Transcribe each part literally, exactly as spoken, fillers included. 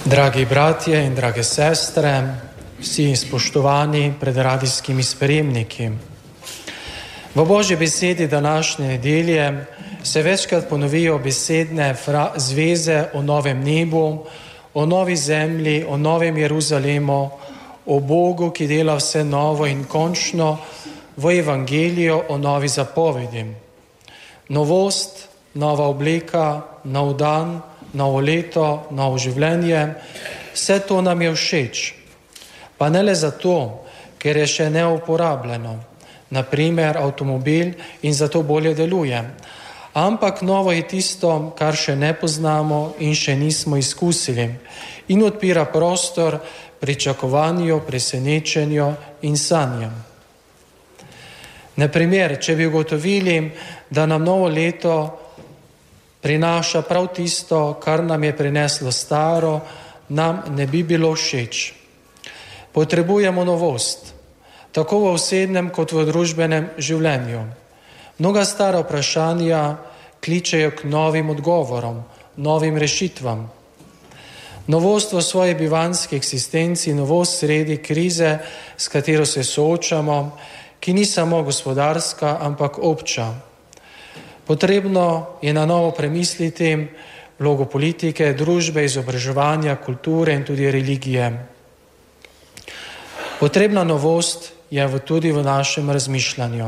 Dragi bratje in drage sestre, vsi spoštovani pred radijskimi sprejemniki. V Božji besedi današnje nedelje se večkrat ponovijo besedne zveze o novem nebu, o novi zemlji, o novem Jeruzalemu, o Bogu, ki dela vse novo in končno v evangeliju o novi zapovedi. Novost, nova obleka, nov dan, novo leto, novo življenje, vse to nam je všeč. Pa ne le zato, ker je še neuporabljeno, naprimer avtomobil in zato bolje deluje, ampak novo je tisto, kar še ne poznamo in še nismo izkusili in odpira prostor pričakovanju, presenečenju in sanjam. Naprimer, če bi ugotovili, da nam novo leto prinaša prav tisto, kar nam je prineslo staro, nam ne bi bilo všeč. Potrebujemo novost, tako v osebnem kot v družbenem življenju. Mnoga stara vprašanja kličejo k novim odgovorom, novim rešitvam. Novost v svoji bivanjski eksistenci, novost sredi krize, s katero se soočamo, ki ni samo gospodarska, ampak obča. Potrebno je na novo premisliti vlogo politike, družbe, izobraževanja, kulture in tudi religije. Potrebna novost je tudi v našem razmišljanju.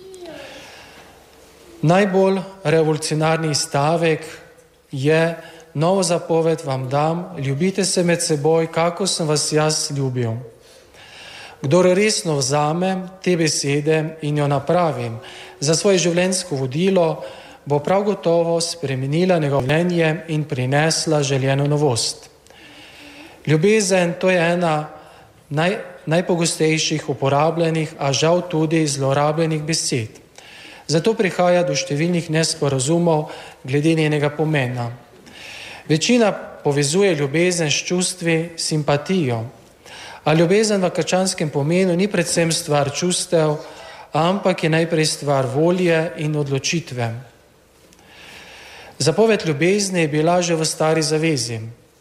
Najbolj revolucionarni stavek je: novo zapoved vam dam, ljubite se med seboj, kako sem vas jaz ljubil. Kdor resno vzame te besede in jo napravi za svoje življenjsko vodilo, bo prav gotovo spremenila njegovo življenje in prinesla željeno novost. Ljubezen, to je ena naj, najpogostejših uporabljenih, a žal tudi zlorabljenih besed. Zato prihaja do številnih nesporazumov glede njenega pomena. Večina povezuje ljubezen s čustvi, simpatijo. A ljubezen v krščanskem pomenu ni predvsem stvar čustev, ampak je najprej stvar volje in odločitve. Zapoved ljubezni je bila že v stari zavezi.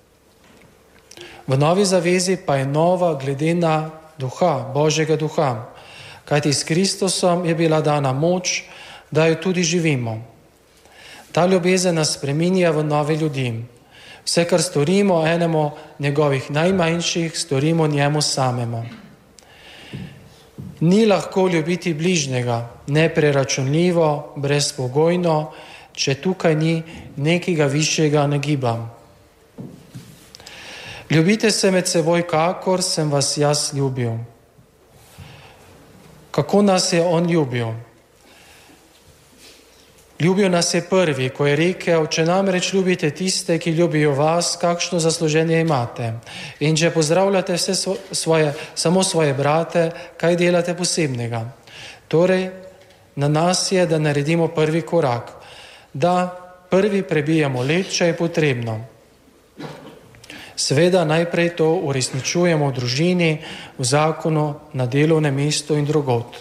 V novi zavezi pa je nova glede na duha, Božjega duha, kajti s Kristusom je bila dana moč, da jo tudi živimo. Ta ljubezen nas spreminja v nove ljudi. Vse, kar storimo enemu njegovih najmanjših, storimo njemu samemu. Ni lahko ljubiti bližnjega, nepreračunljivo, brezpogojno, če tukaj ni nekega višjega nagiba. Ljubite se med seboj, kakor sem vas jaz ljubil. Kako nas je on ljubil? Ljubil nas je prvi, ko je rekel: če namreč ljubite tiste, ki ljubijo vas, kakšno zasluženje imate? In če pozdravljate vse svoje, samo svoje brate, kaj delate posebnega? Torej, na nas je, da naredimo prvi korak, da prvi prebijemo led, če je potrebno. Seveda najprej to uresničujemo v družini, v zakonu, na delovnem mestu in drugod.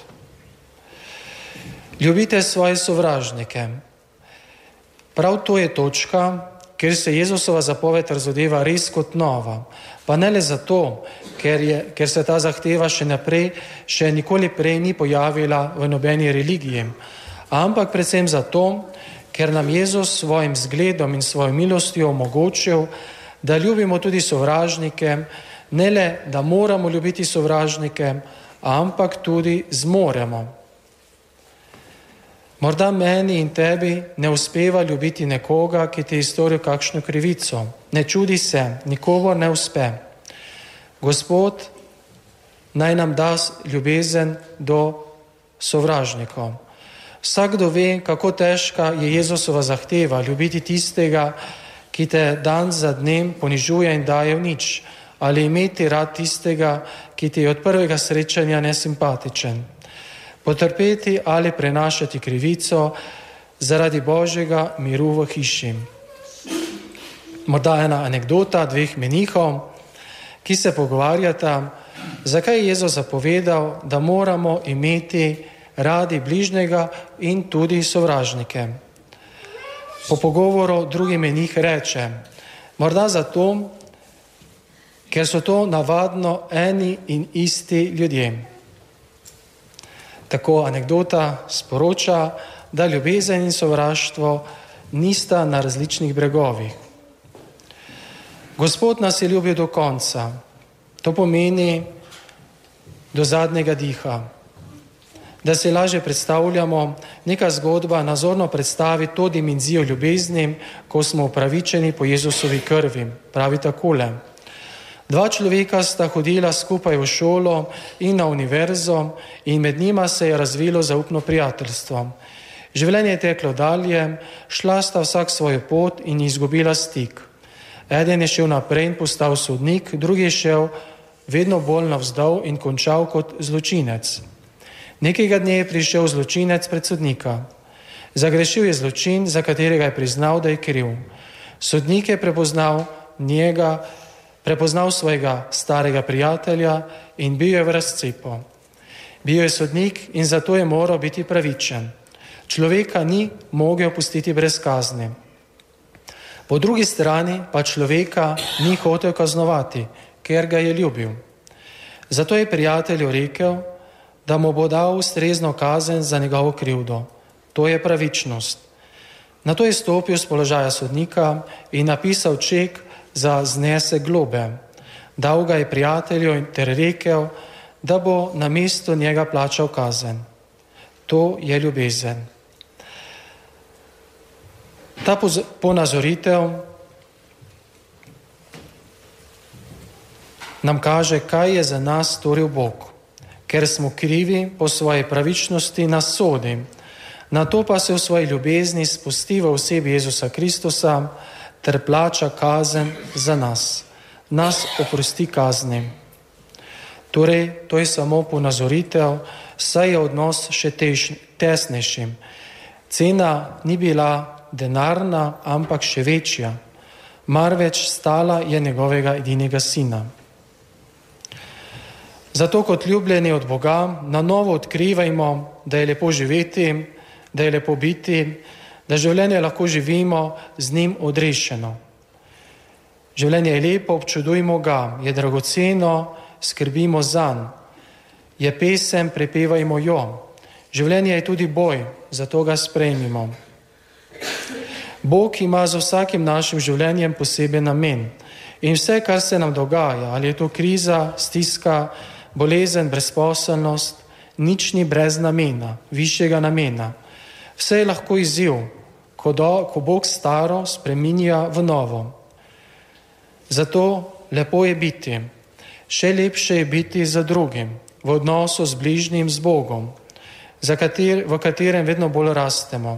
Ljubite svoje sovražnike. Prav to je točka, kjer se Jezusova zapoved razodeva res kot nova. Pa ne le zato, ker, je, ker se ta zahteva še naprej, še nikoli prej ni pojavila v nobeni religiji, ampak predvsem zato, ker nam Jezus s svojim zgledom in svojo milostjo omogočil, da ljubimo tudi sovražnike, ne le, da moramo ljubiti sovražnike, ampak tudi zmoremo. Morda meni in tebi ne uspeva ljubiti nekoga, ki ti je storil kakšno krivico. Ne čudi se, nikomur ne uspe. Gospod naj nam da ljubezen do sovražnikov. Vsakdo ve, kako težka je Jezusova zahteva ljubiti tistega, ki te dan za dnem ponižuje in daje v nič, ali imeti rad tistega, ki ti je od prvega srečanja nesimpatičen. Potrpeti ali prenašati krivico zaradi Božjega miru v hiši. Morda ena anekdota dveh menihov, ki se pogovarjata, zakaj je Jezus zapovedal, da moramo imeti radi bližnjega in tudi sovražnike. Po pogovoru drugi menih reče: morda zato, ker so to navadno eni in isti ljudje. Tako anekdota sporoča, da ljubezen in sovraštvo nista na različnih bregovih. Gospod nas je ljubil do konca, to pomeni do zadnjega diha. Da se lažje predstavljamo, neka zgodba nazorno predstavi to dimenzijo ljubezni, ko smo upravičeni po Jezusovi krvi. Pravi takole: dva človeka sta hodila skupaj v šolo in na univerzo in med njima se je razvilo zaupno prijateljstvo. Življenje je teklo dalje, šla sta vsak svojo pot in izgubila stik. Eden je šel naprej in postal sodnik, drugi je šel vedno bolj navzdol in končal kot zločinec. Nekega dne je prišel zločinec pred sodnika. Zagrešil je zločin, za katerega je priznal, da je kriv. Sodnik je prepoznal njega, prepoznal svojega starega prijatelja in bil je v razcepu. Bil je sodnik in zato je moral biti pravičen. Človeka ni mogel pustiti brez kazni. Po drugi strani pa človeka ni hotel kaznovati, ker ga je ljubil. Zato je prijatelju rekel, da mu bo dal ustrezno kazen za njegovo krivdo. To je pravičnost. Nato je stopil z položaja sodnika in napisal ček za znesek globe. Dal ga je prijatelju ter rekel, da bo na mesto njega plačal kazen. To je ljubezen. Ta ponazoritev nam kaže, kaj je za nas storil Bog. Ker smo krivi, po svoji pravičnosti nas sodi. Nato pa se v svoji ljubezni spusti v osebi Jezusa Kristusa ter plača kazen za nas. Nas oprosti kazni. Torej, to je samo ponazoritev, saj je odnos še tež, tesnejši. Cena ni bila denarna, ampak še večja. Marveč stala je njegovega edinega sina. Zato kot ljubljeni od Boga na novo odkrivajmo, da je lepo živeti, da je lepo biti, da življenje lahko živimo z njim odrešeno. Življenje je lepo, občudujmo ga, je dragoceno, skrbimo zanj. Je pesem, prepevajmo jo. Življenje je tudi boj, zato ga sprejmimo. Bog ima z vsakim našim življenjem poseben namen. In vse, kar se nam dogaja, ali je to kriza, stiska, bolezen, brezposelnost, nič ni brez namena, višjega namena. Vse je lahko izziv, ko, do, ko Bog staro spreminja v novo. Zato lepo je biti, še lepše je biti za drugim, v odnosu z bližnjim, z Bogom, za kater, v katerem vedno bolj rastemo.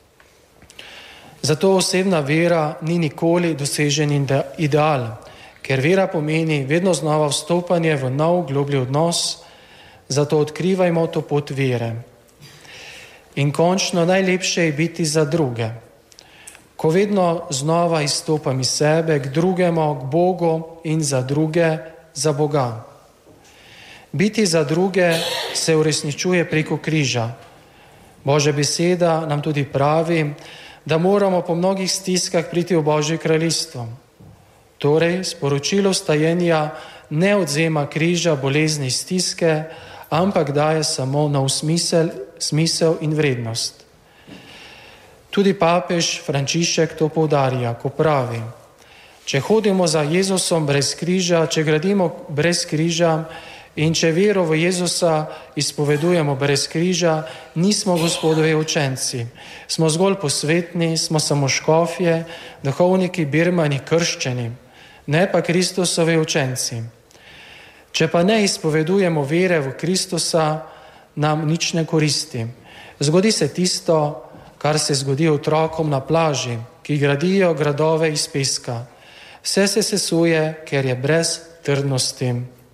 Zato osebna vera ni nikoli dosežen ideal, ker vera pomeni vedno znova vstopanje v nov globlji odnos, zato odkrivajmo to pot vere. In končno najlepše je biti za druge. Ko vedno znova izstopam iz sebe k drugemu, k Bogu in za druge, za Boga. Biti za druge se uresničuje preko križa. Božja beseda nam tudi pravi, da moramo po mnogih stiskah priti v Božje kraljestvo. Torej, sporočilo stajenja ne odzema križa, bolezni, stiske, ampak daje samo nov smisel, smisel in vrednost. Tudi papež Frančišek to poudarja, ko pravi: če hodimo za Jezusom brez križa, če gradimo brez križa in če vero v Jezusa izpovedujemo brez križa, nismo Gospodovi učenci. Smo zgolj posvetni, smo samo škofje, duhovniki, birmani, krščeni, ne pa Kristusovi učenci. Če pa ne izpovedujemo vere v Kristusa, nam nič ne koristi. Zgodi se tisto, kar se zgodi otrokom na plaži, ki gradijo gradove iz peska. Vse se sesuje, ker je brez trdnosti.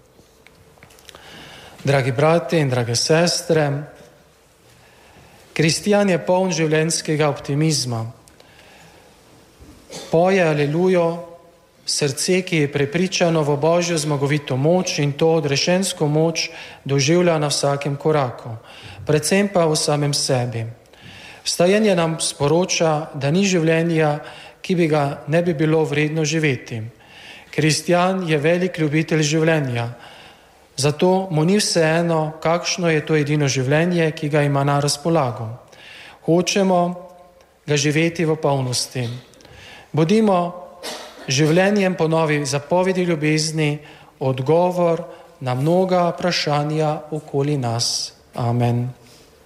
Dragi brati in drage sestre, kristjan je poln življenjskega optimizma. Poje alelujo, srce, ki je prepričano v Božjo zmagovito moč in to odrešensko moč doživlja na vsakem koraku, predvsem pa v samem sebi. Vstajenje nam sporoča, da ni življenja, ki bi ga ne bi bilo vredno živeti. Kristjan je velik ljubitelj življenja, zato mu ni vseeno, kakšno je to edino življenje, ki ga ima na razpolago. Hočemo ga živeti v polnosti. Bodimo življenjem po novi zapovedi ljubezni odgovor na mnoga vprašanja okoli nas. Amen.